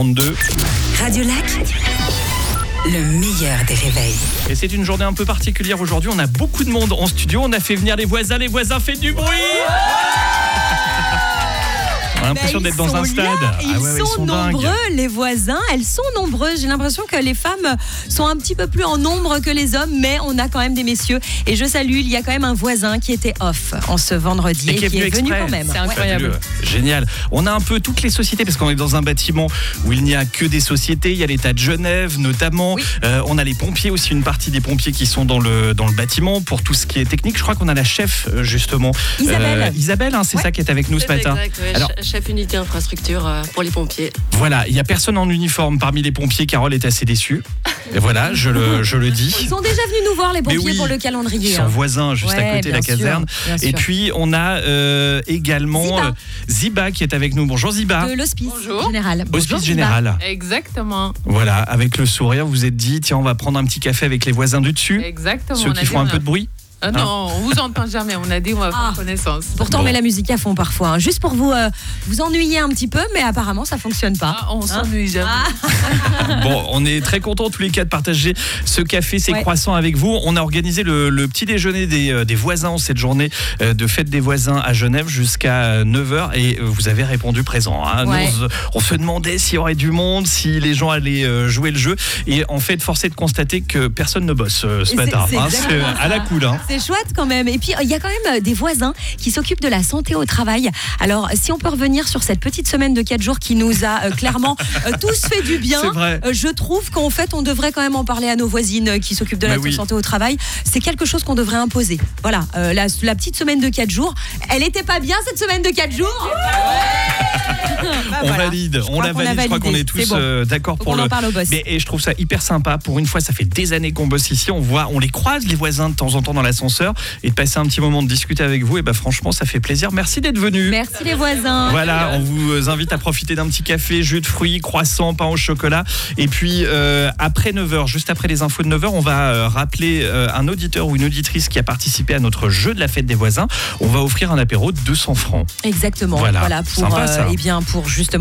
32. Radio Lac, le meilleur des réveils. Et c'est une journée un peu particulière aujourd'hui. On a beaucoup de monde en studio. On a fait venir les voisins. Les voisins font du bruit. On a l'impression d'être dans un stade. Ils sont nombreux, les voisins. Elles sont nombreuses. J'ai l'impression que les femmes sont un petit peu plus en nombre que les hommes, mais on a quand même des messieurs. Et je salue, il y a quand même un voisin qui était off en ce vendredi et qui est venu quand même. C'est incroyable. Génial. On a un peu toutes les sociétés parce qu'on est dans un bâtiment où il n'y a que des sociétés. Il y a l'État de Genève notamment. Oui. On a les pompiers aussi, une partie des pompiers qui sont dans le bâtiment pour tout ce qui est technique. Je crois qu'on a la chef justement. Isabelle, c'est ça qui est avec nous ce matin. Exact, ouais. Alors, chef unité infrastructure pour les pompiers. Voilà, il n'y a personne en uniforme parmi les pompiers. Carole est assez déçue. Et voilà, je le dis. Ils sont déjà venus nous voir, les pompiers, pour le calendrier. Ils sont voisins, juste à côté de la caserne. Et puis, on a également Ziba qui est avec nous. Bonjour Ziba. De l'hospice général. Hospice général. Exactement. Voilà, avec le sourire, vous vous êtes dit, tiens, on va prendre un petit café avec les voisins du dessus. Exactement. Ceux qui font un peu de bruit. Non, on vous entend jamais. On a dit on va faire connaissance. Pourtant, on met la musique à fond parfois, juste pour vous ennuyer un petit peu, mais apparemment, ça fonctionne pas. On s'ennuie jamais. Bon, on est très contents tous les quatre de partager ce café, ces croissants avec vous. On a organisé le petit déjeuner des voisins cette journée de fête des voisins à Genève jusqu'à 9h et vous avez répondu présent. Nous, on se demandait s'il y aurait du monde, si les gens allaient jouer le jeu. Et en fait, force est de constater que personne ne bosse ce matin. C'est à la cool. C'est chouette quand même. Et puis, il y a quand même des voisins qui s'occupent de la santé au travail. Alors, si on peut revenir sur cette petite semaine de 4 jours qui nous a clairement tous fait du bien, je trouve qu'en fait, on devrait quand même en parler à nos voisines qui s'occupent de la santé au travail. C'est quelque chose qu'on devrait imposer. Voilà, la petite semaine de 4 jours. Elle était pas bien cette semaine de 4 jours on valide, on la valide. Je crois qu'on est tous d'accord pour le. Et je trouve ça hyper sympa. Pour une fois, ça fait des années qu'on bosse ici. On les croise les voisins de temps en temps dans l'ascenseur et de passer un petit moment de discuter avec vous. Et franchement, ça fait plaisir. Merci d'être venus. Merci les voisins. Voilà, on vous invite à profiter d'un petit café, jus de fruits, croissants, pain au chocolat. Et puis après 9h, juste après les infos de 9h, on va rappeler un auditeur ou une auditrice qui a participé à notre jeu de la fête des voisins. On va offrir un apéro de 200 francs. Exactement. Voilà pour pour justement